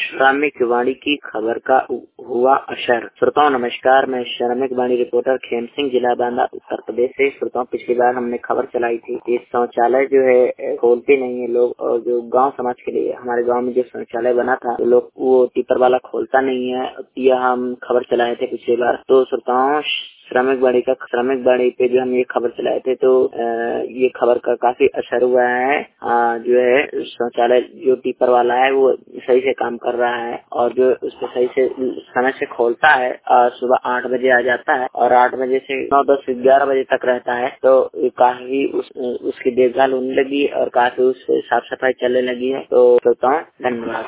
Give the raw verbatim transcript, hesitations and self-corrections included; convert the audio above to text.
श्रमिक वाणी की खबर का हुआ असर। श्रोताओं नमस्कार, मैं श्रमिक वाणी रिपोर्टर खेम सिंह, जिला बांदा, उत्तर प्रदेश से। श्रोताओं पिछली बार हमने खबर चलाई थी कि शौचालय जो है खोलते नहीं है लोग, और जो गांव समाज के लिए हमारे गांव में जो शौचालय बना था तो लोग वो टिपर वाला खोलता नहीं है। यह हम खबर चलाए थे पिछली बार। तो श्रोताओं श्रमिक बाड़ी का श्रमिक बाड़ी पे जो हम ये खबर चलाए थे तो ये खबर का काफी असर हुआ है। आ, जो है शौचालय जो टिपर वाला है वो सही से काम कर रहा है, और जो उसको सही से समय से खोलता है। सुबह आठ बजे आ जाता है और आठ बजे से नौ दस ग्यारह बजे तक रहता है। तो काफी उस, उसकी देखभाल होने लगी और काफी उस साफ सफाई चलने लगी है। तो सोचता हूँ धन्यवाद।